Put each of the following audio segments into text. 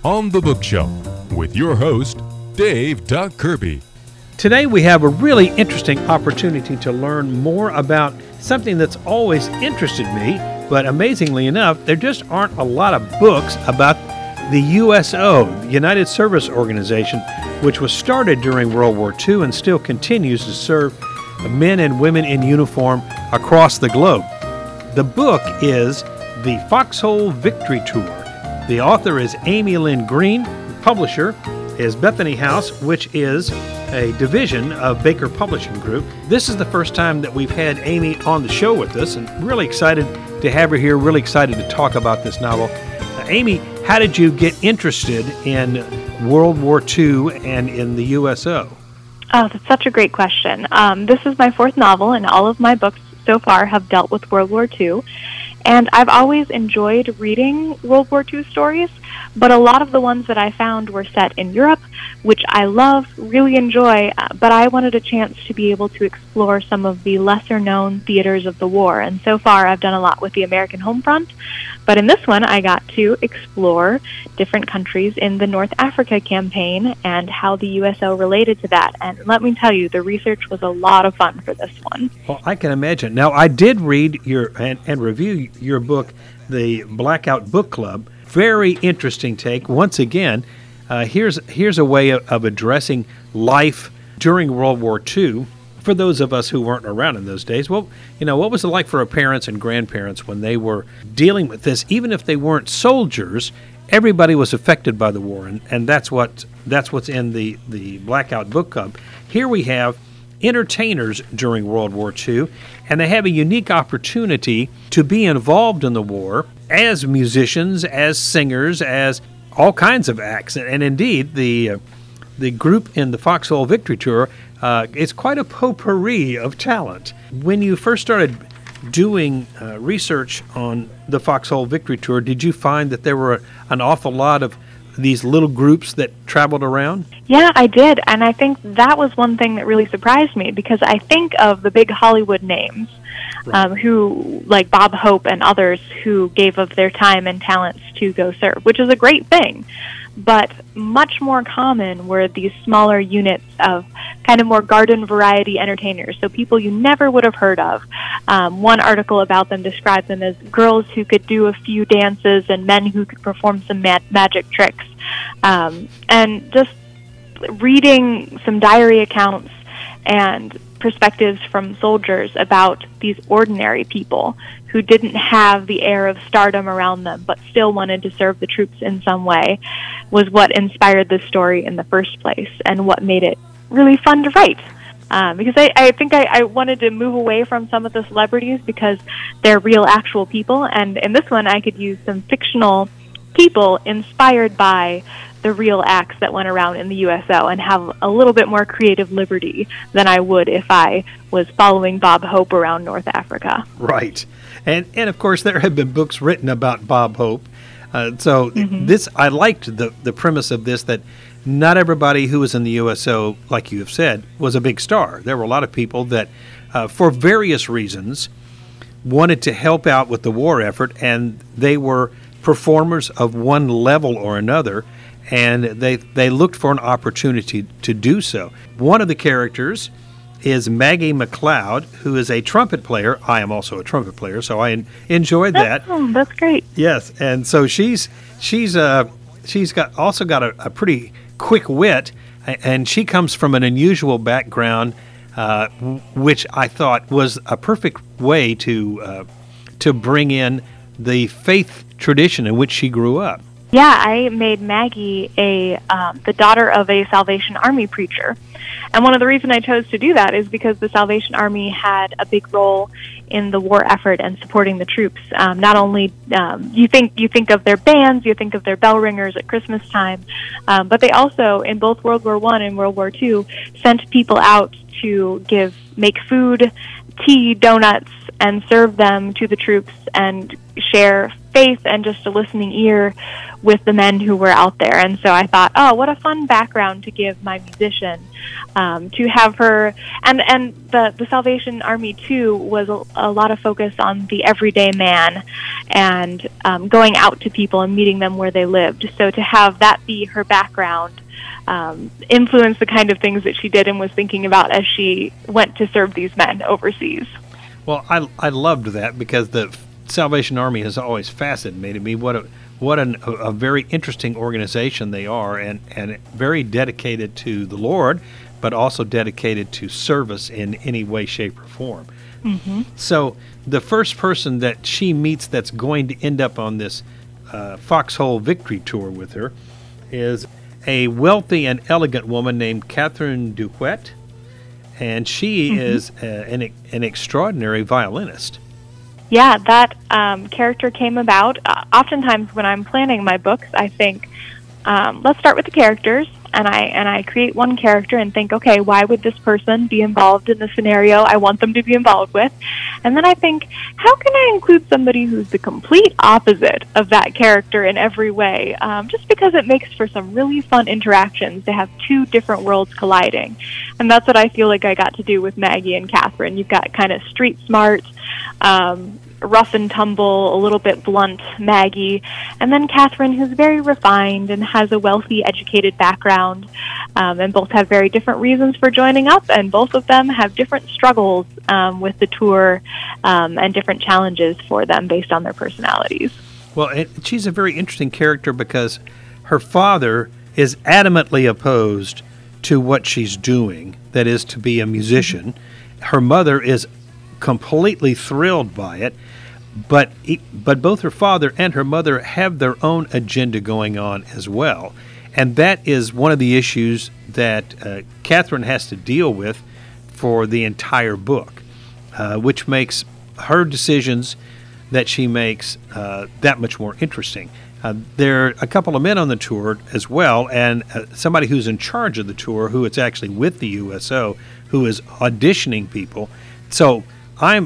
On the Bookshelf with your host, Dave Doug Kirby. Today we have a really interesting opportunity to learn more about something that's always interested me, but amazingly enough, there just aren't a lot of books about the USO, the United Service Organization, which was started during World War II and still continues to serve men and women in uniform across the globe. The book is The Foxhole Victory Tour. The author is Amy Lynn Green. The publisher is Bethany House, which is a division of Baker Publishing Group. This is the first time that we've had Amy on the show with us, and really excited to have her here, really excited to talk about this novel. Amy, how did you get interested in World War II and in the USO? Oh, that's such a great question. This is my fourth novel, and all of my books so far have dealt with World War II. And I've always enjoyed reading World War II stories, but a lot of the ones that I found were set in Europe, which I love, really enjoy, but I wanted a chance to be able to explore some of the lesser-known theaters of the war. And so far, I've done a lot with the American home front, but in this one, I got to explore different countries in the North Africa campaign and how the USO related to that. And let me tell you, the research was a lot of fun for this one. Well, I can imagine. Now, I did read your and review your book, The Blackout Book Club. Very interesting take. Once again, here's a way of addressing life during World War II for those of us who weren't around in those days. Well, what was it like for our parents and grandparents when they were dealing with this? Even if they weren't soldiers, everybody was affected by the war, and that's what's in the Blackout Book Club. Here we have entertainers during World War II, and they have a unique opportunity to be involved in the war as musicians, as singers, as all kinds of acts. And indeed, the group in the Foxhole Victory Tour is quite a potpourri of talent. When you first started doing research on the Foxhole Victory Tour, did you find that there were an awful lot of these little groups that traveled around? Yeah, I did, and I think that was one thing that really surprised me, because I think of the big Hollywood names, who, like Bob Hope and others, who gave of their time and talents to go serve, which is a great thing. But much more common were these smaller units of kind of more garden variety entertainers, so people you never would have heard of. One article about them described them as girls who could do a few dances and men who could perform some magic tricks. And just reading some diary accounts and perspectives from soldiers about these ordinary people who didn't have the air of stardom around them but still wanted to serve the troops in some way was what inspired this story in the first place and what made it really fun to write. Because I think I wanted to move away from some of the celebrities because they're real actual people, and in this one I could use some fictional people inspired by the real acts that went around in the USO and have a little bit more creative liberty than I would if I was following Bob Hope around North Africa. Right. And of course there have been books written about Bob Hope. This, I liked the premise of this, that not everybody who was in the USO, like you have said, was a big star. There were a lot of people that, for various reasons, wanted to help out with the war effort, and they were performers of one level or another, and they looked for an opportunity to do so. One of the characters is Maggie McLeod, who is a trumpet player. I am also a trumpet player, so I enjoyed that. Oh, that's great. Yes, and so she's also got a pretty quick wit, and she comes from an unusual background, which I thought was a perfect way to bring in the faith tradition in which she grew up. Yeah, I made Maggie the daughter of a Salvation Army preacher. And one of the reasons I chose to do that is because the Salvation Army had a big role in the war effort and supporting the troops. Not only you think of their bands, you think of their bell ringers at Christmas time, but they also, in both World War I and World War II, sent people out to make food, tea, donuts, and serve them to the troops and share faith and just a listening ear with the men who were out there. And so I thought, oh, what a fun background to give my musician, to have her. And the Salvation Army, too, was a lot of focus on the everyday man and going out to people and meeting them where they lived. So to have that be her background influenced the kind of things that she did and was thinking about as she went to serve these men overseas. Well, I loved that because the Salvation Army has always fascinated me. What a very interesting organization they are, and very dedicated to the Lord, but also dedicated to service in any way, shape, or form. Mm-hmm. So the first person that she meets that's going to end up on this Foxhole Victory Tour with her is a wealthy and elegant woman named Catherine Duquette, and she is an extraordinary violinist. Yeah, that character came about. Oftentimes when I'm planning my books, I think, let's start with the characters, and I create one character and think, okay, why would this person be involved in the scenario I want them to be involved with? And then I think, how can I include somebody who's the complete opposite of that character in every way? Just because it makes for some really fun interactions to have two different worlds colliding. And that's what I feel like I got to do with Maggie and Catherine. You've got kind of street smart, rough and tumble, a little bit blunt Maggie, and then Catherine, who's very refined and has a wealthy, educated background, and both have very different reasons for joining up, and both of them have different struggles with the tour and different challenges for them based on their personalities. Well, she's a very interesting character because her father is adamantly opposed to what she's doing, that is, to be a musician. Her mother is completely thrilled by it, but both her father and her mother have their own agenda going on as well, and that is one of the issues that Catherine has to deal with for the entire book, which makes her decisions that she makes that much more interesting. There are a couple of men on the tour as well, and somebody who's in charge of the tour, who is actually with the USO, who is auditioning people. So I'm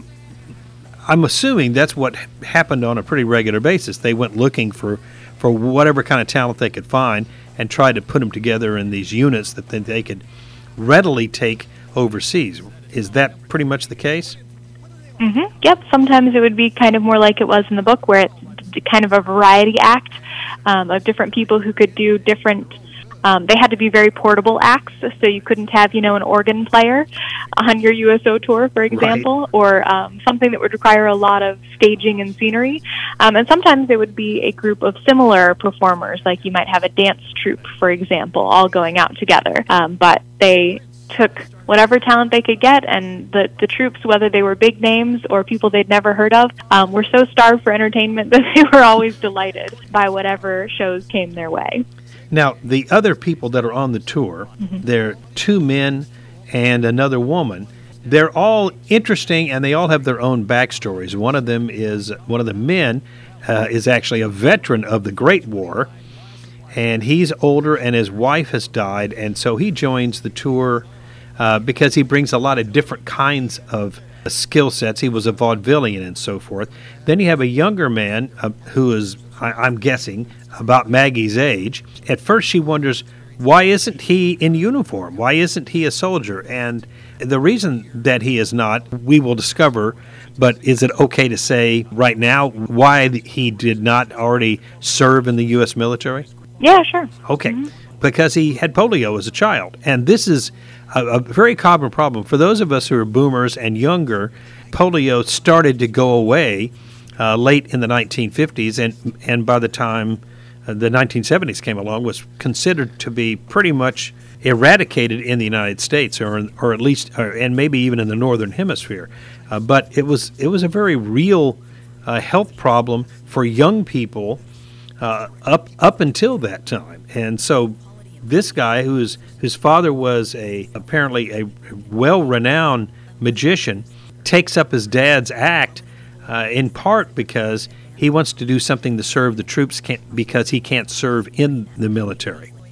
assuming that's what happened on a pretty regular basis. They went looking for whatever kind of talent they could find and tried to put them together in these units that they could readily take overseas. Is that pretty much the case? Mm-hmm. Yep. Sometimes it would be kind of more like it was in the book, where it's kind of a variety act of different people who could do different. They had to be very portable acts, so you couldn't have, an organ player on your USO tour, for example, right, or something that would require a lot of staging and scenery. And sometimes it would be a group of similar performers, like you might have a dance troupe, for example, all going out together. But they took whatever talent they could get, and the troops, whether they were big names or people they'd never heard of, were so starved for entertainment that they were always delighted by whatever shows came their way. Now, the other people that are on the tour, there are two men and another woman. They're all interesting, and they all have their own backstories. One of the men is actually a veteran of the Great War, and he's older, and his wife has died, and so he joins the tour because he brings a lot of different kinds of skill sets. He was a vaudevillian and so forth. Then you have a younger man who is, I'm guessing, about Maggie's age. At first she wonders, why isn't he in uniform? Why isn't he a soldier? And the reason that he is not, we will discover, but is it okay to say right now why he did not already serve in the U.S. military? Yeah, sure. Okay. Because he had polio as a child. And this is a very common problem. For those of us who are boomers and younger, polio started to go away late in the 1950s, and by the time the 1970s came along, was considered to be pretty much eradicated in the United States, or at least, and maybe even in the Northern Hemisphere. But it was a very real health problem for young people up until that time. And so this guy, whose father was apparently a well-renowned magician, takes up his dad's act in part because he wants to do something to serve the troops because he can't serve in the military.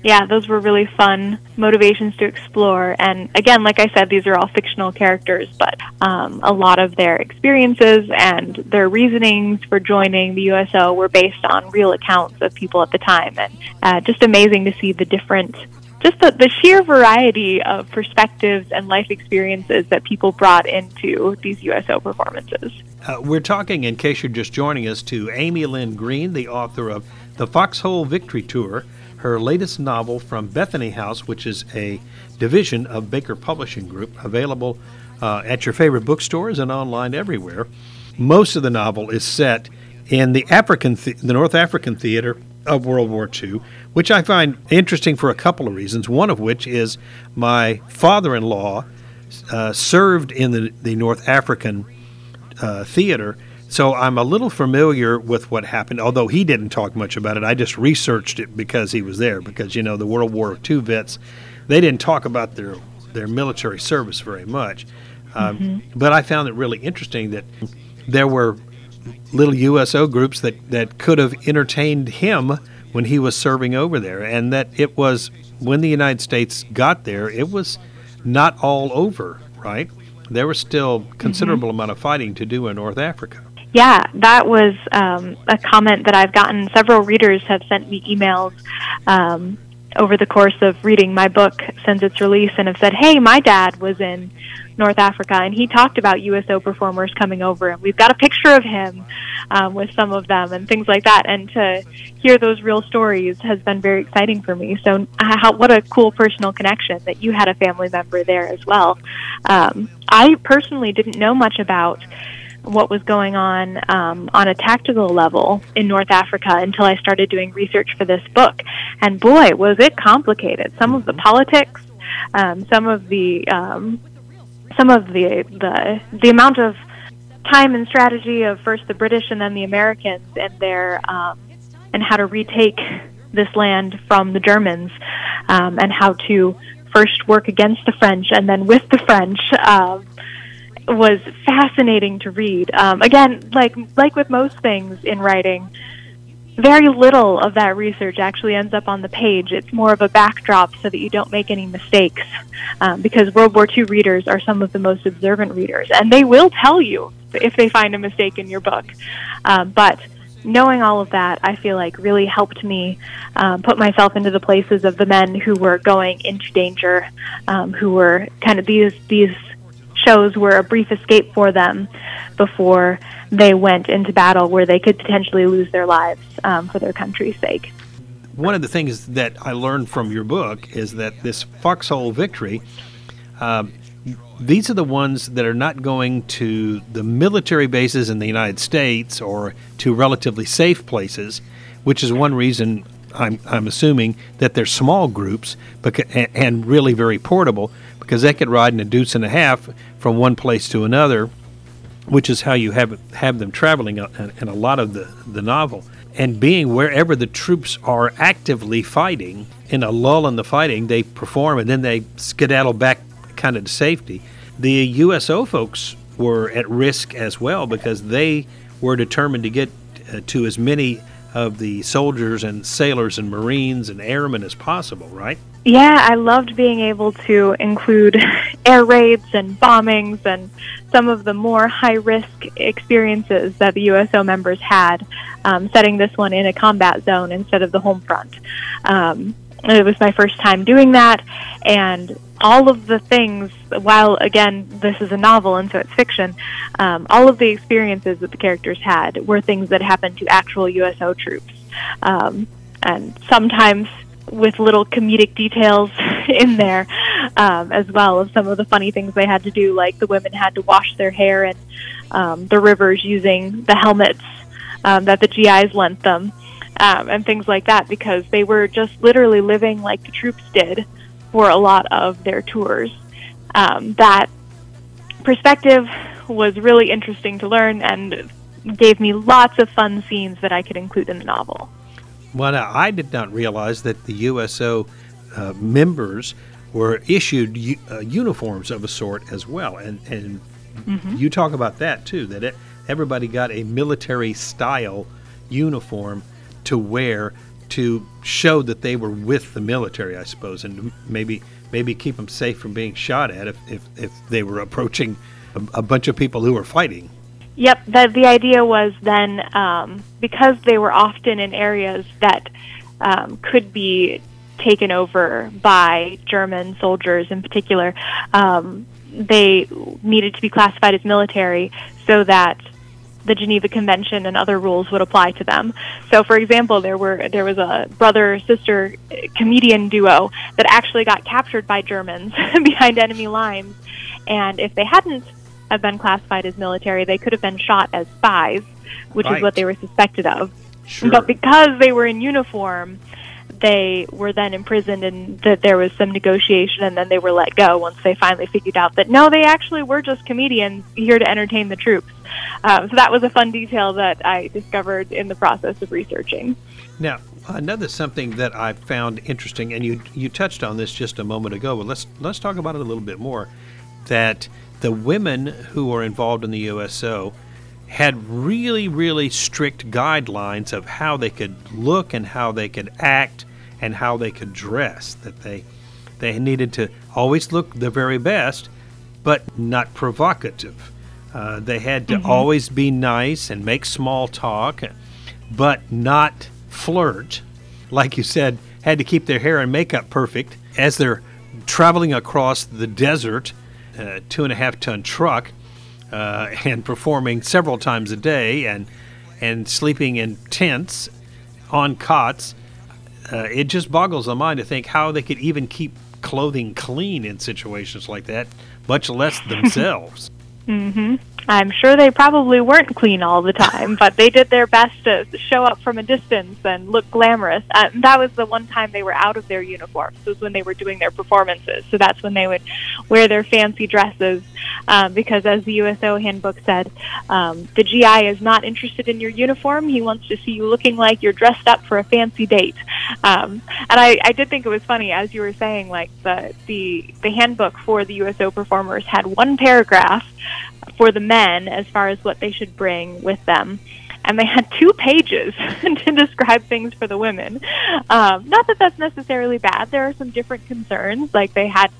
Yeah, those were really fun motivations to explore. And again, like I said, these are all fictional characters, but a lot of their experiences and their reasonings for joining the USO were based on real accounts of people at the time. And just amazing to see the different, just the sheer variety of perspectives and life experiences that people brought into these USO performances. We're talking, in case you're just joining us, to Amy Lynn Green, the author of The Foxhole Victory Tour, her latest novel from Bethany House, which is a division of Baker Publishing Group, available at your favorite bookstores and online everywhere. Most of the novel is set in the North African theater of World War II, which I find interesting for a couple of reasons, one of which is my father-in-law served in the North African theater. So I'm a little familiar with what happened, although he didn't talk much about it. I just researched it because he was there, because, the World War II vets, they didn't talk about their military service very much. But I found it really interesting that there were little USO groups that could have entertained him when he was serving over there, and that it was, when the United States got there, it was not all over, right? There was still considerable amount of fighting to do in North Africa. Yeah, that was a comment that I've gotten. Several readers have sent me emails over the course of reading my book since its release and have said, hey, my dad was in North Africa, and he talked about USO performers coming over, and we've got a picture of him with some of them and things like that. And to hear those real stories has been very exciting for me. So what a cool personal connection that you had a family member there as well. I personally didn't know much about what was going on a tactical level in North Africa until I started doing research for this book. And boy, was it complicated. Some of the politics, some of the amount of time and strategy of first the British and then the Americans and their and how to retake this land from the Germans, and how to first work against the French and then with the French. Was fascinating to read. Again, like with most things in writing, very little of that research actually ends up on the page. It's more of a backdrop so that you don't make any mistakes, because World War II readers are some of the most observant readers, and they will tell you if they find a mistake in your book. But knowing all of that, I feel like really helped me put myself into the places of the men who were going into danger, who were kind of these shows were a brief escape for them before they went into battle where they could potentially lose their lives for their country's sake. One of the things that I learned from your book is that this Foxhole Victory, these are the ones that are not going to the military bases in the United States or to relatively safe places, which is one reason I'm assuming that they're small groups and really very portable, because they could ride in a deuce and a half from one place to another, which is how you have them traveling in a lot of the novel. And being wherever the troops are actively fighting, in a lull in the fighting, they perform and then they skedaddle back kind of to safety. The USO folks were at risk as well, because they were determined to get to as many of the soldiers and sailors and Marines and airmen as possible, right? Yeah, I loved being able to include air raids and bombings and some of the more high-risk experiences that the USO members had, setting this one in a combat zone instead of the home front. It was my first time doing that, and all of the things, while, again, this is a novel and so it's fiction, all of the experiences that the characters had were things that happened to actual USO troops. And sometimes with little comedic details in there as well of some of the funny things they had to do, like the women had to wash their hair in the rivers using the helmets that the GIs lent them, and things like that, because they were just literally living like the troops did for a lot of their tours. That perspective was really interesting to learn and gave me lots of fun scenes that I could include in the novel. Well, now, I did not realize that the USO members were issued uniforms of a sort as well. And you talk about that, too, that everybody got a military-style uniform to wear to show that they were with the military, I suppose, and maybe keep them safe from being shot at if they were approaching a bunch of people who were fighting. Yep, the idea was then, because they were often in areas that could be taken over by German soldiers in particular, they needed to be classified as military so that the Geneva Convention and other rules would apply to them. So, for example, there was a brother-sister comedian duo that actually got captured by Germans behind enemy lines, and if they hadn't have been classified as military, they could have been shot as spies, which is what they were suspected of. Sure. But because they were in uniform, they were then imprisoned, and that there was some negotiation, and then they were let go once they finally figured out that, no, they actually were just comedians here to entertain the troops. So that was a fun detail that I discovered in the process of researching. Now, another something that I found interesting, and you touched on this just a moment ago, but let's talk about it a little bit more, that the women who were involved in the USO had really, really strict guidelines of how they could look and how they could act and how they could dress, that they needed to always look the very best, but not provocative. They had to always be nice and make small talk, but not flirt. Like you said, had to keep their hair and makeup perfect as they're traveling across the desert, 2.5-ton truck, and performing several times a day and sleeping in tents on cots. It just boggles the mind to think how they could even keep clothing clean in situations like that, much less themselves. I'm sure they probably weren't clean all the time, but they did their best to show up from a distance and look glamorous. That was the one time they were out of their uniforms, was when they were doing their performances. So that's when they would wear their fancy dresses, because as the USO handbook said, the GI is not interested in your uniform. He wants to see you looking like you're dressed up for a fancy date. And I did think it was funny, as you were saying, like the handbook for the USO performers had one paragraph for the men as far as what they should bring with them, and they had 2 pages to describe things for the women. Not that that's necessarily bad. There are some different concerns, like they had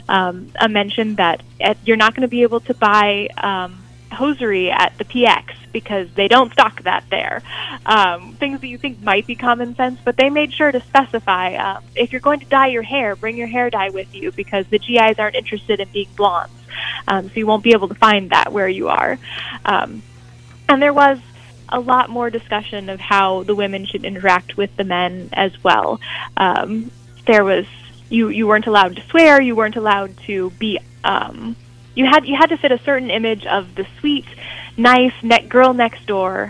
a mention that you're not going to be able to buy hosiery at the PX because they don't stock that there. Things that you think might be common sense, but they made sure to specify, if you're going to dye your hair, bring your hair dye with you, because the GIs aren't interested in being blondes. So you won't be able to find that where you are. And there was a lot more discussion of how the women should interact with the men as well. There was, you weren't allowed to swear, you weren't allowed to be, you had to fit a certain image of the sweet, nice girl next door.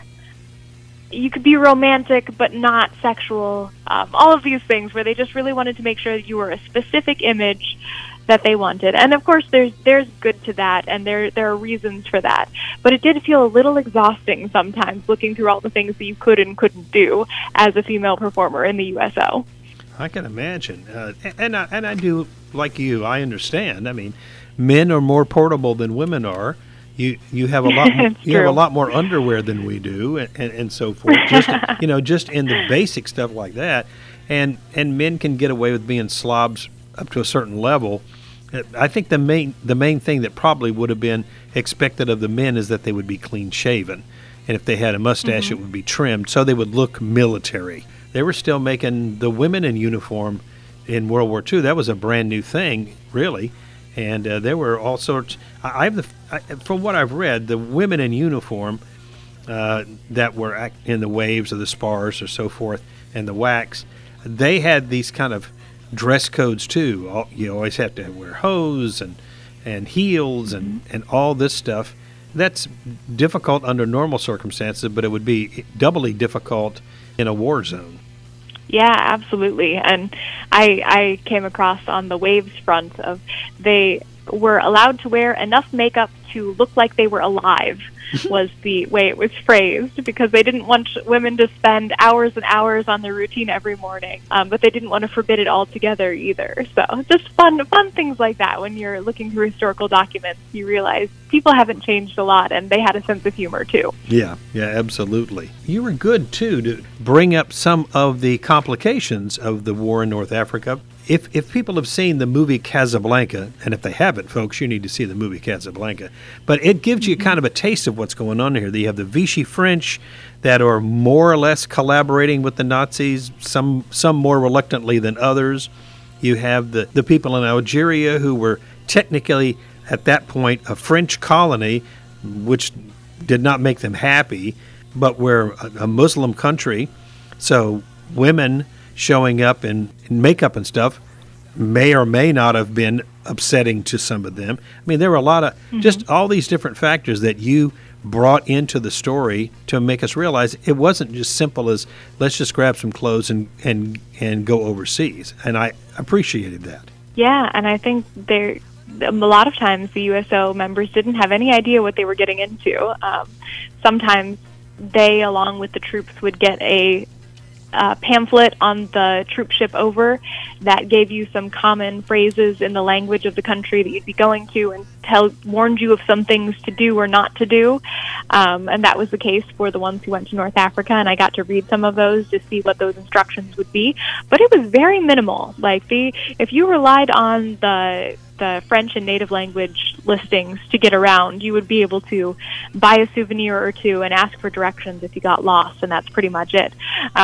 You could be romantic but not sexual. All of these things where they just really wanted to make sure that you were a specific image that they wanted. And of course there's good to that, and there are reasons for that. But it did feel a little exhausting sometimes, looking through all the things that you could and couldn't do as a female performer in the USO. I can imagine. And I do, like you, I understand. I mean, men are more portable than women are. You have a lot more, you have a lot more underwear than we do, and so forth. Just just in the basic stuff like that, and men can get away with being slobs up to a certain level. I think the main thing that probably would have been expected of the men is that they would be clean shaven, and if they had a mustache, it would be trimmed so they would look military. They were still making the women in uniform in World War II. That was a brand new thing, really. And there were all sorts. From what I've read, the women in uniform that were in the waves or the spars or so forth, and the WACs, they had these kind of dress codes too. You always have to wear hose and heels and all this stuff. That's difficult under normal circumstances, but it would be doubly difficult in a war zone. Yeah, absolutely. And I came across on the waves front of they were allowed to wear enough makeup to look like they were alive. was the way it was phrased, because they didn't want women to spend hours and hours on their routine every morning, but they didn't want to forbid it altogether either. So just fun things like that. When you're looking through historical documents, you realize people haven't changed a lot, and they had a sense of humor too. Yeah, absolutely. You were good too to bring up some of the complications of the war in North Africa. If people have seen the movie Casablanca, and if they haven't, folks, you need to see the movie Casablanca, but it gives you kind of a taste of what's going on here. You have the Vichy French that are more or less collaborating with the Nazis, some more reluctantly than others. You have the people in Algeria who were technically, at that point, a French colony, which did not make them happy, but were a Muslim country. So women showing up in makeup and stuff may or may not have been upsetting to some of them. I mean, there were a lot of just all these different factors that you brought into the story to make us realize it wasn't just simple as let's just grab some clothes and go overseas. And I appreciated that. Yeah, and I think a lot of times the USO members didn't have any idea what they were getting into. Sometimes they, along with the troops, would get a pamphlet on the troop ship over that gave you some common phrases in the language of the country that you'd be going to, and warned you of some things to do or not to do. And that was the case for the ones who went to North Africa, and I got to read some of those to see what those instructions would be. But it was very minimal. Like if you relied on the French and native language listings to get around, you would be able to buy a souvenir or two and ask for directions if you got lost, and that's pretty much it.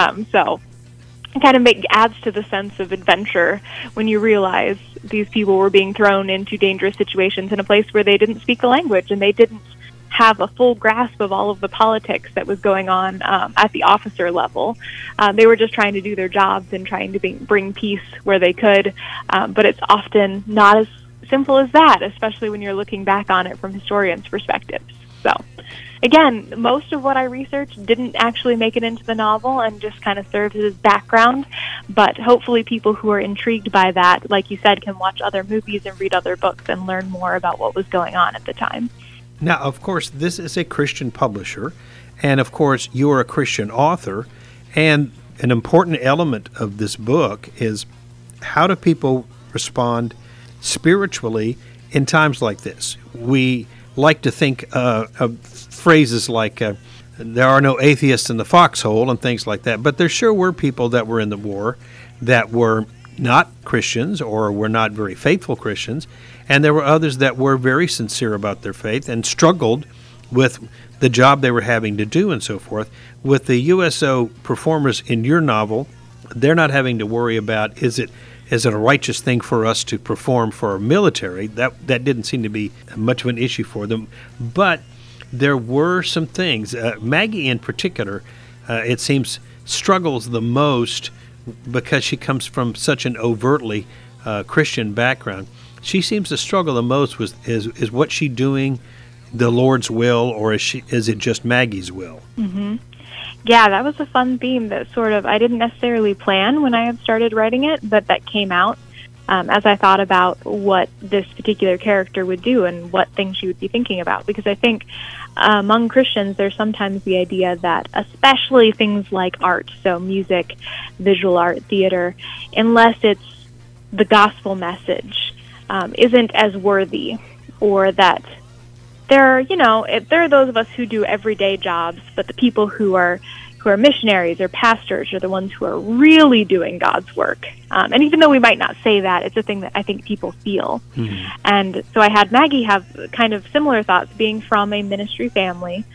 So it kind of adds to the sense of adventure when you realize these people were being thrown into dangerous situations in a place where they didn't speak the language, and they didn't have a full grasp of all of the politics that was going on at the officer level. They were just trying to do their jobs and trying to bring peace where they could, but it's often not as simple as that, especially when you're looking back on it from historians' perspectives. So, again, most of what I researched didn't actually make it into the novel and just kind of serves as background, but hopefully people who are intrigued by that, like you said, can watch other movies and read other books and learn more about what was going on at the time. Now, of course, this is a Christian publisher, and of course, you're a Christian author, and an important element of this book is how do people respond spiritually in times like this. We like to think of phrases like there are no atheists in the foxhole and things like that, but there sure were people that were in the war that were not Christians or were not very faithful Christians, and there were others that were very sincere about their faith and struggled with the job they were having to do and so forth. With the USO performers in your novel, they're not having to worry about is it a righteous thing for us to perform for our military. That didn't seem to be much of an issue for them. But there were some things. Maggie in particular, it seems, struggles the most because she comes from such an overtly Christian background. She seems to struggle the most with is what she doing the Lord's will, or is it just Maggie's will? Mm-hmm. Yeah, that was a fun theme that sort of I didn't necessarily plan when I had started writing it, but that came out as I thought about what this particular character would do and what things she would be thinking about. Because I think among Christians, there's sometimes the idea that, especially things like art, so music, visual art, theater, unless it's the gospel message, isn't as worthy, or that there are those of us who do everyday jobs, but the people who are missionaries or pastors are the ones who are really doing God's work. And even though we might not say that, it's a thing that I think people feel. Mm-hmm. And so I had Maggie have kind of similar thoughts, being from a ministry family.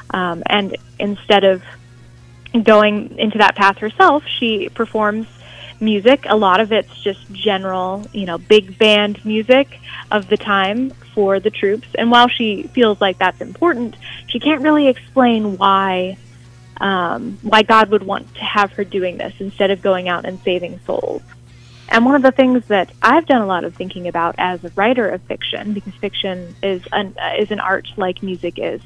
And instead of going into that path herself, she performs music. A lot of it's just general, big band music of the time for the troops. And while she feels like that's important, she can't really explain why God would want to have her doing this instead of going out and saving souls. And one of the things that I've done a lot of thinking about as a writer of fiction, because fiction is an art like music is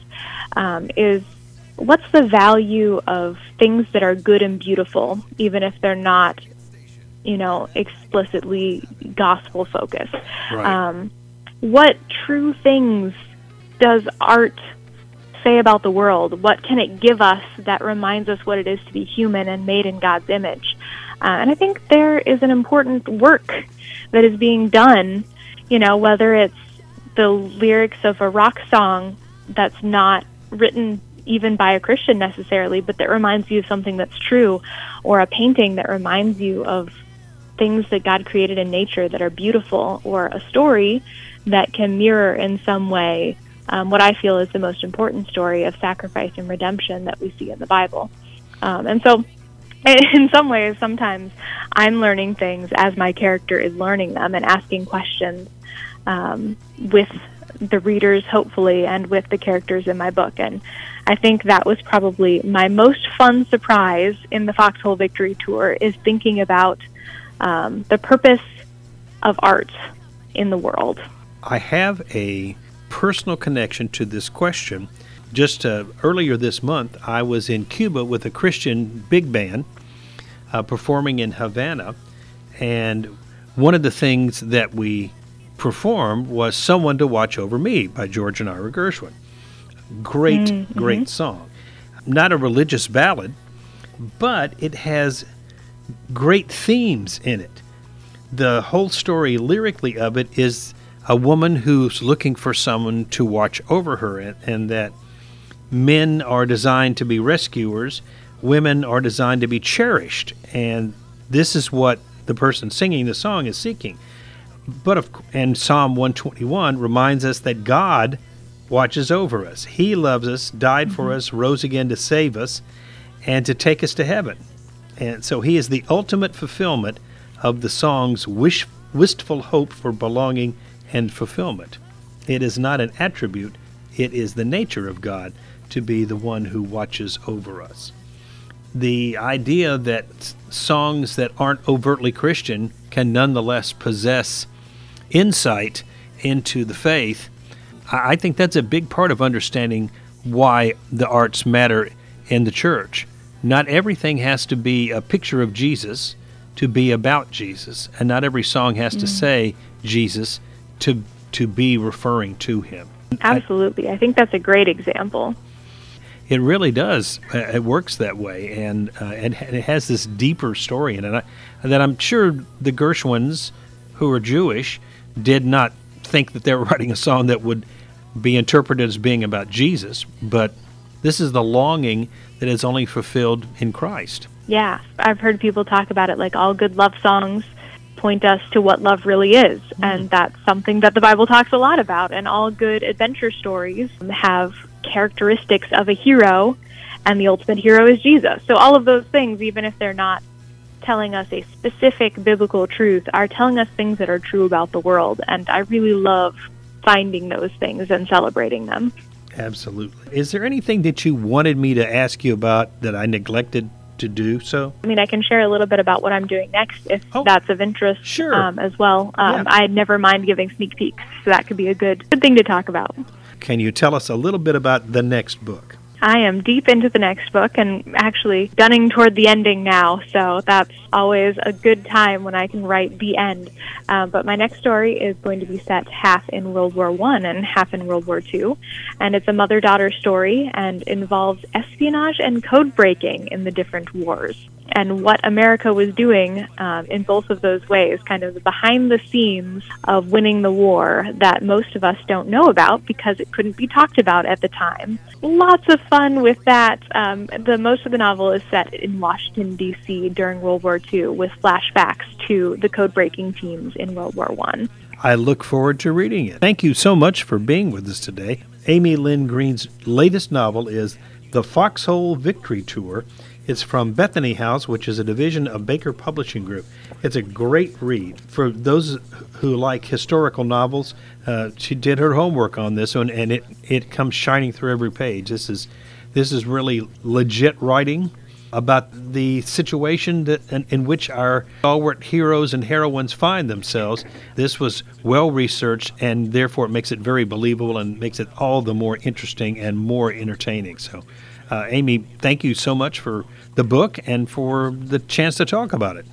what's the value of things that are good and beautiful, even if they're not, explicitly gospel focused. Right. What true things does art say about the world? What can it give us that reminds us what it is to be human and made in God's image? And I think there is an important work that is being done, whether it's the lyrics of a rock song that's not written even by a Christian necessarily, but that reminds you of something that's true, or a painting that reminds you of things that God created in nature that are beautiful, or a story that can mirror in some way what I feel is the most important story of sacrifice and redemption that we see in the Bible. And so in some ways, sometimes I'm learning things as my character is learning them and asking questions with the readers, hopefully, and with the characters in my book. And I think that was probably my most fun surprise in the Foxhole Victory Tour, is thinking about the purpose of art in the world. I have a personal connection to this question. Just earlier this month, I was in Cuba with a Christian big band performing in Havana, and one of the things that we performed was Someone to Watch Over Me by George and Ira Gershwin. Great song. Not a religious ballad, but it has great themes in it. The whole story lyrically of it is a woman who's looking for someone to watch over her, and that men are designed to be rescuers, women are designed to be cherished, and this is what the person singing the song is seeking. And Psalm 121 reminds us that God watches over us. He loves us, died for us, rose again to save us, and to take us to heaven. And so he is the ultimate fulfillment of the song's wistful hope for belonging and fulfillment. It is not an attribute, it is the nature of God to be the one who watches over us. The idea that songs that aren't overtly Christian can nonetheless possess insight into the faith, I think that's a big part of understanding why the arts matter in the church. Not everything has to be a picture of Jesus to be about Jesus, and not every song has to say Jesus to be referring to him. Absolutely. I think that's a great example. It really does. It works that way, and it has this deeper story in it that I'm sure the Gershwins, who are Jewish, did not think that they were writing a song that would be interpreted as being about Jesus, but this is the longing that is only fulfilled in Christ. Yeah, I've heard people talk about it like all good love songs point us to what love really is, and that's something that the Bible talks a lot about, and all good adventure stories have characteristics of a hero, and the ultimate hero is Jesus. So all of those things, even if they're not telling us a specific biblical truth, are telling us things that are true about the world, and I really love finding those things and celebrating them. Absolutely. Is there anything that you wanted me to ask you about that I neglected to do so? I mean, I can share a little bit about what I'm doing next if that's of interest. Sure. As well. I never mind giving sneak peeks, so that could be a good thing to talk about. Can you tell us a little bit about the next book? I am deep into the next book and actually gunning toward the ending now, so that's always a good time when I can write the end. But my next story is going to be set half in World War I and half in World War II, and it's a mother-daughter story and involves espionage and code breaking in the different wars, and what America was doing in both of those ways, kind of the behind the scenes of winning the war that most of us don't know about because it couldn't be talked about at the time. Lots of fun with that. Most of the novel is set in Washington, D.C. during World War II with flashbacks to the code-breaking teams in World War I. I look forward to reading it. Thank you so much for being with us today. Amy Lynn Green's latest novel is The Foxhole Victory Tour. It's from Bethany House, which is a division of Baker Publishing Group. It's a great read. For those who like historical novels, she did her homework on this one, and it comes shining through every page. This is really legit writing about the situation in which our stalwart heroes and heroines find themselves. This was well researched, and therefore it makes it very believable and makes it all the more interesting and more entertaining. So, Amy, thank you so much for the book and for the chance to talk about it.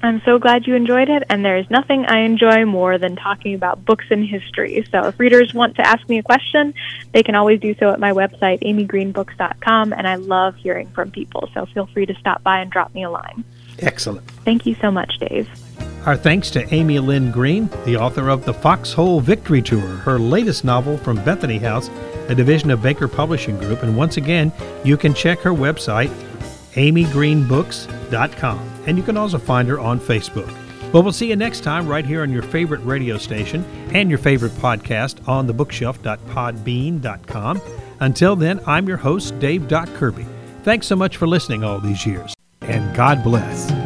I'm so glad you enjoyed it, and there is nothing I enjoy more than talking about books and history. So if readers want to ask me a question, they can always do so at my website, amygreenbooks.com, and I love hearing from people, so feel free to stop by and drop me a line. Excellent. Thank you so much, Dave. Our thanks to Amy Lynn Green, the author of The Foxhole Victory Tour, her latest novel from Bethany House, a division of Baker Publishing Group. And once again, you can check her website, amygreenbooks.com. And you can also find her on Facebook. Well, we'll see you next time right here on your favorite radio station and your favorite podcast on thebookshelf.podbean.com. Until then, I'm your host, Dave Kirby. Thanks so much for listening all these years, and God bless.